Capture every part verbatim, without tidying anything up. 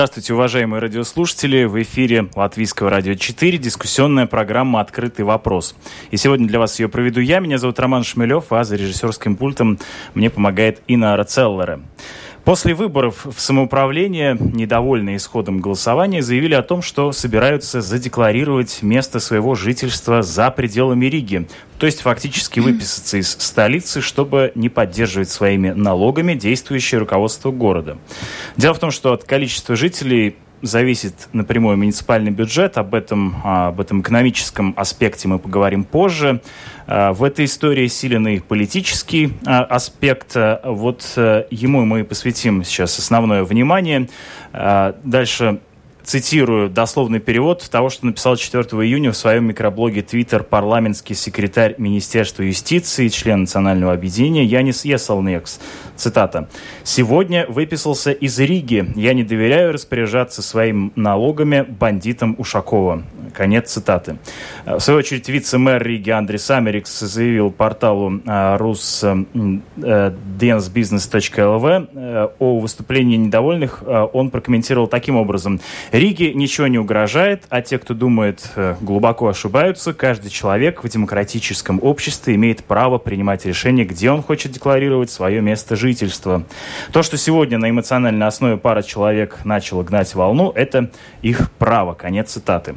Здравствуйте, уважаемые радиослушатели. В эфире Латвийского радио четыре, дискуссионная программа «Открытый вопрос». И сегодня для вас ее проведу я. Меня зовут Роман Шмелев, а за режиссерским пультом мне помогает Инна Рацеллере. После выборов в самоуправление, недовольные исходом голосования, заявили о том, что собираются задекларировать место своего жительства за пределами Риги. То есть фактически выписаться из столицы, чтобы не поддерживать своими налогами действующее руководство города. Дело в том, что от количества жителей зависит напрямую муниципальный бюджет. Об этом, об этом экономическом аспекте мы поговорим позже. В этой истории силен и политический аспект. Вот ему мы посвятим сейчас основное внимание. Дальше цитирую дословный перевод того, что написал четвёртого июня в своем микроблоге Twitter парламентский секретарь Министерства юстиции, член Национального объединения Янис Есалнекс. Цитата. «Сегодня выписался из Риги. Я не доверяю распоряжаться своими налогами бандитам Ушакова». Конец цитаты. В свою очередь, вице-мэр Риги Андрис Америкс заявил порталу рус денс бизнес точка эл ви о выступлении недовольных. Он прокомментировал таким образом. «Риге ничего не угрожает, а те, кто думает, глубоко ошибаются. Каждый человек в демократическом обществе имеет право принимать решение, где он хочет декларировать свое место жительства. То, что сегодня на эмоциональной основе пара человек начала гнать волну, это их право». Конец цитаты.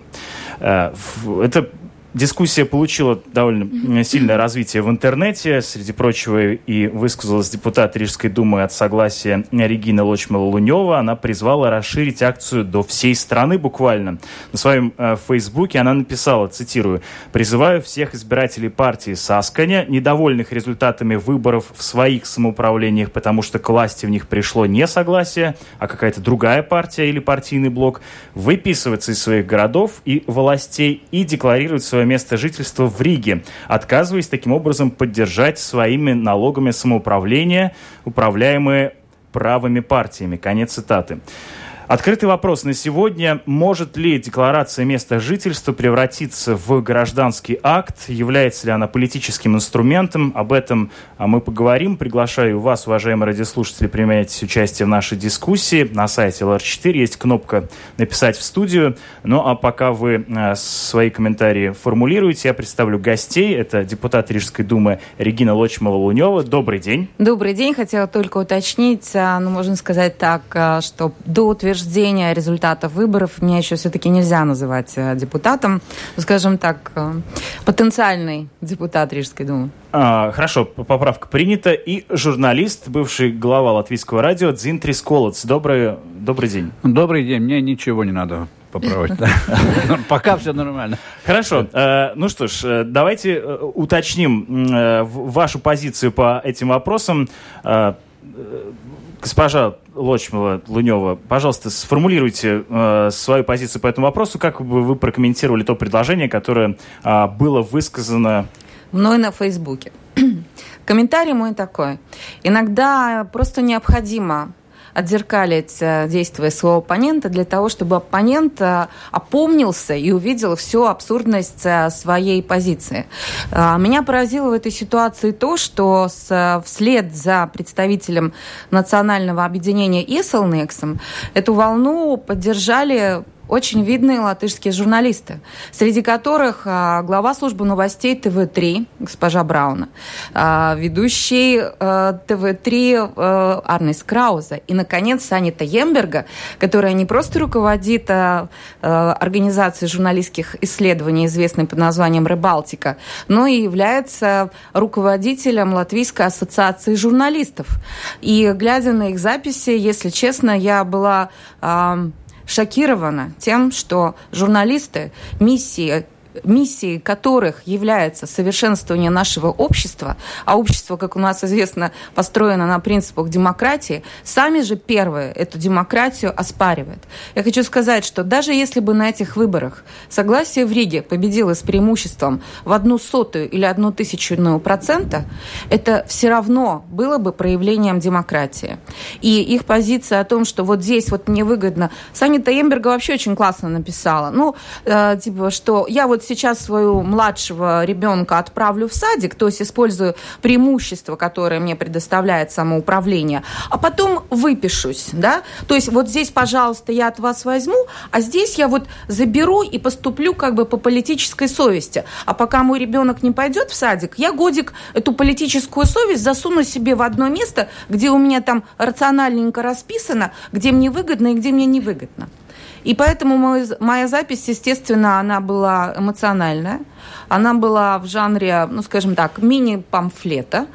Это дискуссия получила довольно сильное развитие в интернете. Среди прочего и высказалась депутат Рижской думы от согласия Регина Лочмела-Лунева. Она призвала расширить акцию до всей страны буквально. На своем э, фейсбуке она написала, цитирую, «Призываю всех избирателей партии Сасканя, недовольных результатами выборов в своих самоуправлениях, потому что к власти в них пришло не согласие, а какая-то другая партия или партийный блок, выписываться из своих городов и властей и декларировать свое место жительства в Риге, отказываясь таким образом поддержать своими налогами самоуправление, управляемые правыми партиями». Конец цитаты. Открытый вопрос на сегодня. Может ли декларация места жительства превратиться в гражданский акт? Является ли она политическим инструментом? Об этом мы поговорим. Приглашаю вас, уважаемые радиослушатели, принять участие в нашей дискуссии. На сайте эл эр четыре есть кнопка «Написать в студию». Ну а пока вы свои комментарии формулируете, я представлю гостей. Это депутат Рижской думы Регина Лочмела-Лунева. Добрый день. Добрый день. Хотела только уточнить, ну, можно сказать так, что до утверждения Утверждение результатов выборов меня еще все-таки нельзя называть депутатом, скажем так, потенциальный депутат Рижской думы. А, хорошо, поправка принята. И журналист, бывший глава Латвийского радио Дзинтрис Колоц. Добрый, добрый день. Добрый день. Мне ничего не надо поправить. Пока все нормально. Хорошо. Ну что ж, давайте уточним вашу позицию по этим вопросам. Госпожа Лочмела-Лунева, пожалуйста, сформулируйте э, свою позицию по этому вопросу. Как бы вы прокомментировали то предложение, которое э, было высказано мной на Фейсбуке? Комментарий мой такой. Иногда просто необходимо отзеркалить действия своего оппонента для того, чтобы оппонент опомнился и увидел всю абсурдность своей позиции. Меня поразило в этой ситуации то, что вслед за представителем Национального объединения Есалнексом эту волну поддержали очень видные латышские журналисты, среди которых а, глава службы новостей тэ вэ три, госпожа Брауна, а, ведущий а, тэ вэ три а, Арнис Крауза и, наконец, Санита Емберга, которая не просто руководит а, а, организацией журналистских исследований, известной под названием «Рыбалтика», но и является руководителем Латвийской ассоциации журналистов. И, глядя на их записи, если честно, я была А, шокирована тем, что журналисты, миссии миссией которых является совершенствование нашего общества, а общество, как у нас известно, построено на принципах демократии, сами же первые эту демократию оспаривают. Я хочу сказать, что даже если бы на этих выборах согласие в Риге победило с преимуществом в одну сотую или одну тысячную процента, это все равно было бы проявлением демократии. И их позиция о том, что вот здесь вот мне выгодно... Санита Емберга вообще очень классно написала. Ну, э, типа, что я вот вот сейчас своего младшего ребенка отправлю в садик, то есть использую преимущество, которое мне предоставляет самоуправление, а потом выпишусь, да, то есть вот здесь, пожалуйста, я от вас возьму, а здесь я вот заберу и поступлю как бы по политической совести, а пока мой ребенок не пойдет в садик, я годик эту политическую совесть засуну себе в одно место, где у меня там рациональненько расписано, где мне выгодно и где мне невыгодно. И поэтому мой, моя запись, естественно, она была эмоциональная. Она была в жанре, ну, скажем так, мини-памфлета.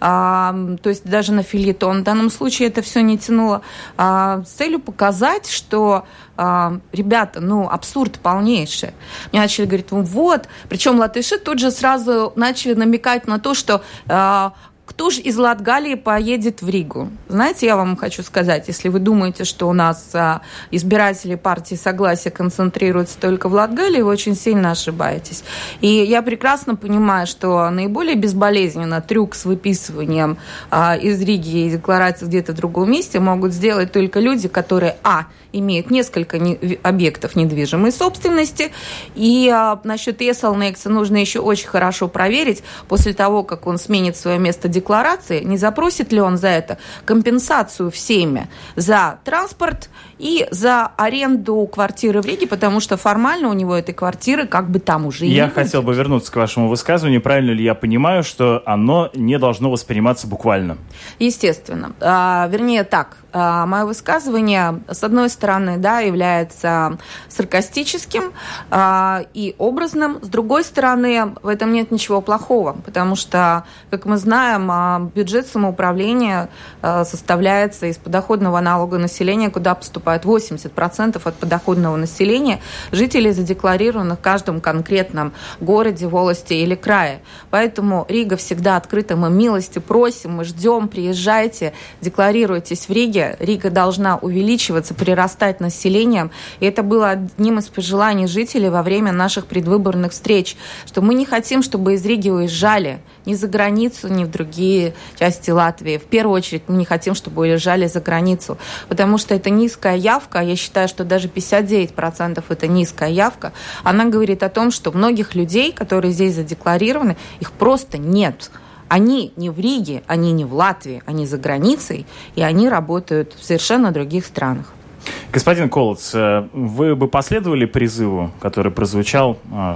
А, то есть даже на фельетон в данном случае это все не тянуло. А, с целью показать, что, а, ребята, ну, абсурд полнейший. Мне начали говорить, вот. Причем латыши тут же сразу начали намекать на то, что... А, кто же из Латгалии поедет в Ригу? Знаете, я вам хочу сказать, если вы думаете, что у нас а, избиратели партии Согласия концентрируются только в Латгалии, вы очень сильно ошибаетесь. И я прекрасно понимаю, что наиболее безболезненно трюк с выписыванием а, из Риги и декларации где-то в другом месте могут сделать только люди, которые, а, имеют несколько не, объектов недвижимой собственности, и а, насчет Эсселнекса нужно еще очень хорошо проверить, после того, как он сменит свое место декларации, не запросит ли он за это компенсацию в Сейме за транспорт и за аренду квартиры в Риге, потому что формально у него этой квартиры как бы там уже и Я не будет. хотел бы вернуться к вашему высказыванию. Правильно ли я понимаю, что оно не должно восприниматься буквально? Естественно. А, вернее, так. А, мое высказывание, с одной стороны, да, является саркастическим а, и образным. С другой стороны, в этом нет ничего плохого, потому что, как мы знаем, бюджет самоуправления составляется из подоходного налога населения, куда поступает восемьдесят процентов от подоходного населения жителей, задекларированных в каждом конкретном городе, волости или крае. Поэтому Рига всегда открыта, мы милости просим, мы ждем, приезжайте, декларируйтесь в Риге. Рига должна увеличиваться, прирастать населением. И это было одним из пожеланий жителей во время наших предвыборных встреч, что мы не хотим, чтобы из Риги уезжали ни за границу, ни в другие части Латвии. В первую очередь мы не хотим, чтобы уезжали за границу, потому что это низкая явка. Я считаю, что даже пятьдесят девять процентов это низкая явка. Она говорит о том, что многих людей, которые здесь задекларированы, их просто нет. Они не в Риге, они не в Латвии, они за границей, и они работают в совершенно других странах. Господин Колоц, вы бы последовали призыву, который прозвучал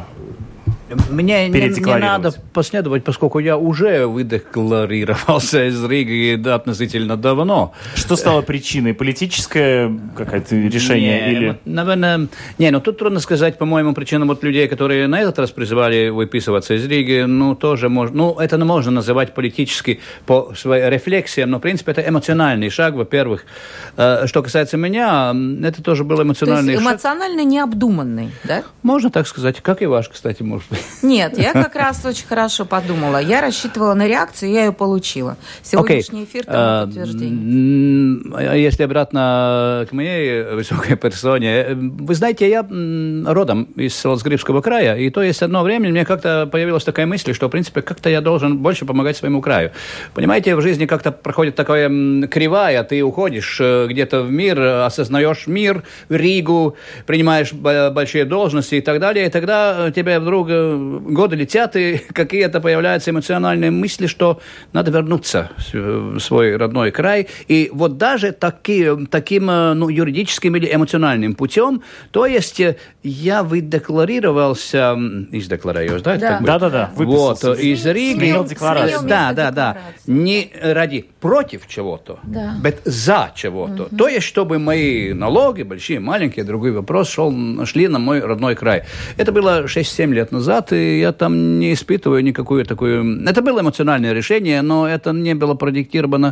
Мне не, не надо последовать, поскольку я уже выдекларировался из Риги да, относительно давно. Что стало причиной? Политическое какое-то решение? Не, или... Наверное, не, ну тут трудно сказать, по-моему, причину вот людей, которые на этот раз призывали выписываться из Риги, ну тоже можно, ну это можно называть политически по своим рефлексиям, но в принципе это эмоциональный шаг, во-первых. Что касается меня, это тоже был эмоциональный шаг. То есть эмоционально шаг. Необдуманный, да? Можно так сказать, как и ваш, кстати, может быть. Нет, я как раз очень хорошо подумала. Я рассчитывала на реакцию, я ее получила. Сегодняшний okay. эфир тому подтверждение. Если обратно к моей высокой персоне. Вы знаете, я родом из Салцгрибского края, и то есть одно время мне как-то появилась такая мысль, что, в принципе, как-то я должен больше помогать своему краю. Понимаете, в жизни как-то проходит такая кривая, ты уходишь где-то в мир, осознаешь мир, в Ригу, принимаешь большие должности и так далее, и тогда тебе вдруг годы летят, и какие-то появляются эмоциональные мысли, что надо вернуться в свой родной край. И вот даже таки, таким ну, юридическим или эмоциональным путем, то есть я выдекларировался, издекларировался, да? Да, да, да, да. Вот, из Риги. Сменил декларацию. Да, да, да. Не ради против чего-то, да. но за чего-то. Угу. То есть, чтобы мои налоги, большие, маленькие, другой вопрос, шел, шли на мой родной край. Это было шесть-семь лет назад, и я там не испытываю никакую такую... Это было эмоциональное решение, но это не было продиктировано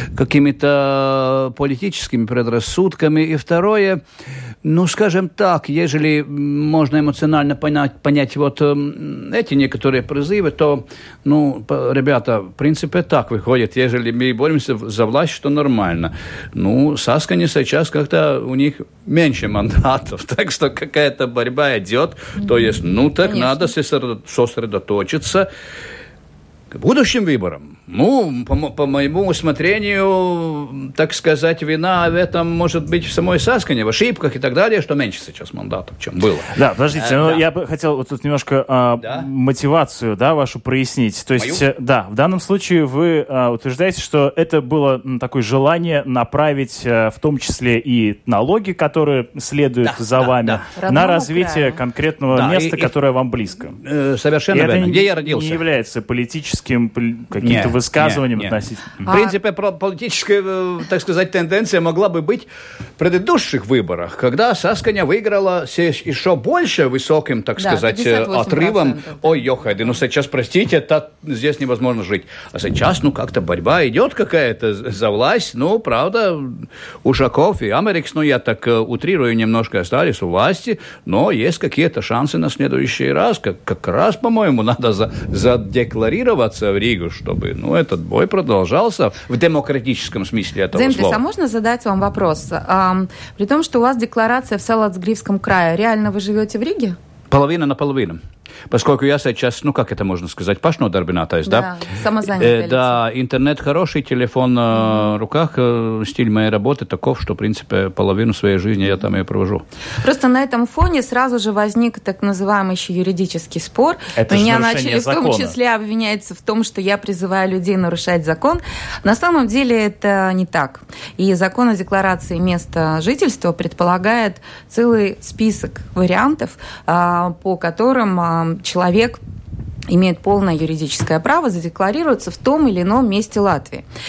какими-то политическими предрассудками. И второе, ну, скажем так, ежели можно эмоционально понять, понять вот эти некоторые призывы, то, ну, ребята, в принципе, так выходит, ежели мы боремся за власть, что нормально. Ну, Саскани сейчас как-то у них меньше мандатов, так что какая-то борьба идет, mm-hmm. то есть, ну, так Конечно. Надо сосредоточиться к будущим выборам. Ну, по, по моему усмотрению, так сказать, вина в этом может быть в самой Саскане, в ошибках и так далее, что меньше сейчас мандатов, чем было. Да, подождите, а, ну, да. я бы хотел вот тут немножко а, да? мотивацию, да, вашу прояснить. То есть, Мою? да, в данном случае вы а, утверждаете, что это было м, такое желание направить а, в том числе и налоги, которые следуют да, за да, вами, да. на развитие краю. конкретного да, места, и, которое и, вам близко. Э, совершенно и верно. это Где не, я родился? не является политическим каким-то нет, высказыванием нет, относительно. Нет. В принципе, политическая, так сказать, тенденция могла бы быть в предыдущих выборах, когда Сасканя выиграла с еще больше высоким, так да, сказать, отрывом. Ой, ёхайды, ну сейчас, простите, это, здесь невозможно жить. А сейчас, ну, как-то борьба идет какая-то за власть. Ну, правда, Ушаков и Америкс, ну, я так утрирую немножко, остались у власти, но есть какие-то шансы на следующий раз. Как, как раз, по-моему, надо за, задекларироваться в Ригу, чтобы, ну, этот бой продолжался в демократическом смысле этого Земфис, слова. А можно задать вам вопрос? А, при том, что у вас декларация в Салацгривском крае, реально вы живете в Риге? Половина на половину. Поскольку я сейчас, ну, как это можно сказать, пашнодarbinātais, да? Да, самозанятое э, Да, интернет хороший, телефон mm-hmm. в руках, э, стиль моей работы таков, что, в принципе, половину своей жизни я там и провожу. Просто на этом фоне сразу же возник так называемый еще юридический спор. Это Меня начали закона. в том числе обвинять в том, что я призываю людей нарушать закон. На самом деле это не так. И закон о декларации места жительства предполагает целый список вариантов, по которым человек имеет полное юридическое право задекларироваться в том или ином месте Латвии.